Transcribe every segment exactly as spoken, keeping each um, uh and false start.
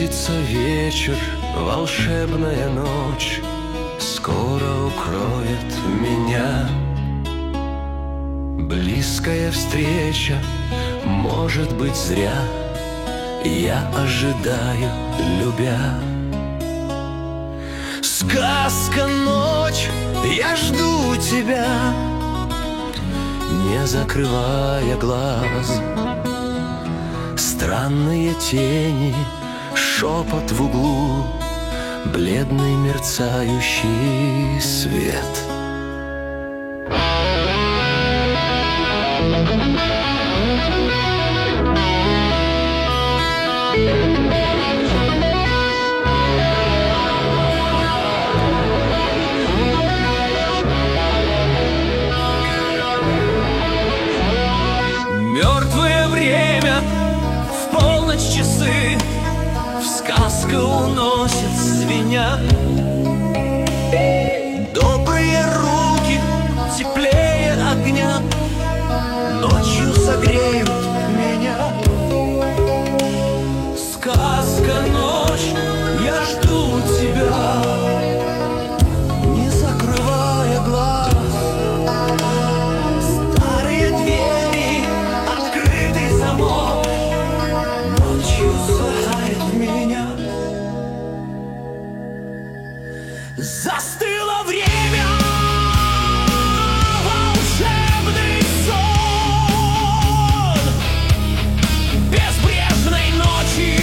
Близится вечер, волшебная ночь скоро укроет меня. Близкая встреча, может быть, зря я ожидаю, любя. Сказка, ночь, я жду тебя, не закрывая глаз. Странные тени, шепот в углу, бледный мерцающий свет. Мертвое время, в полночь часы, в сказку уносят звеня. Добрые руки, теплее огня, ночью согреют меня. Сказка, ночь, я жду тебя, не закрывая глаз. Старые двери, открытый замок, ночью сограет меня. Застыло время, волшебный сон безбрежной ночи,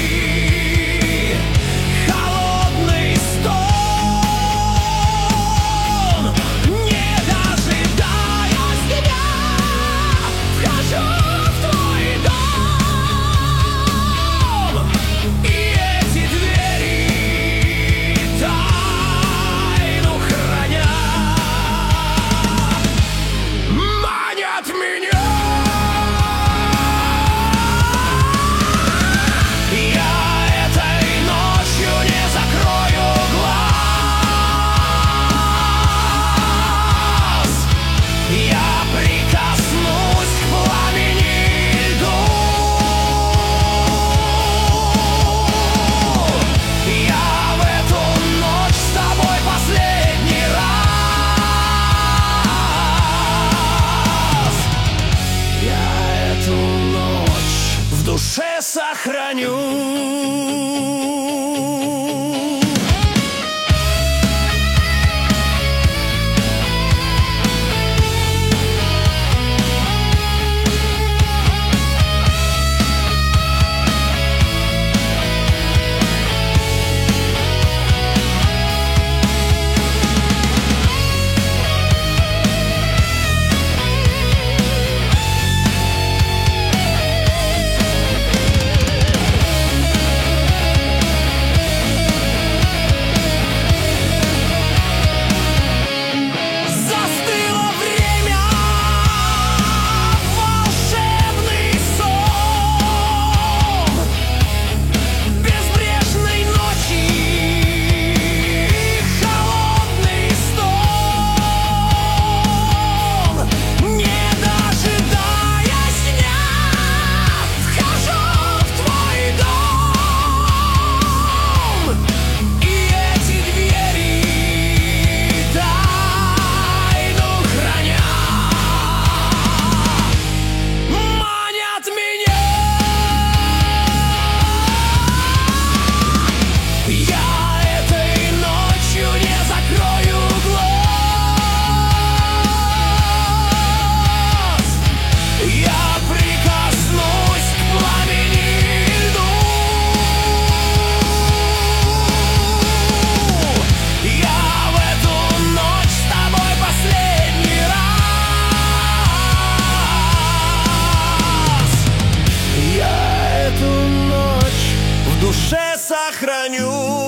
холодный стон. Не дожидаясь тебя, вхожу в твой дом, и эти двери тайну хранят, манят меня. Я этой ночью не закрою глаз, я прикоснусь к пламени льду. Я в эту ночь с тобой последний раз. Я эту ночь в душе сохраню. Застыло время, волшебный сон безбрежной ночи, холодный стон. Не дожидаясь дня, вхожу в твой дом, и эти двери тайну хранят, манят меня. Я этой ночью не закрою глаз, я прикоснусь к пламени льду. Я в эту ночь с тобой последний раз. Я эту ночь в душе сохраню.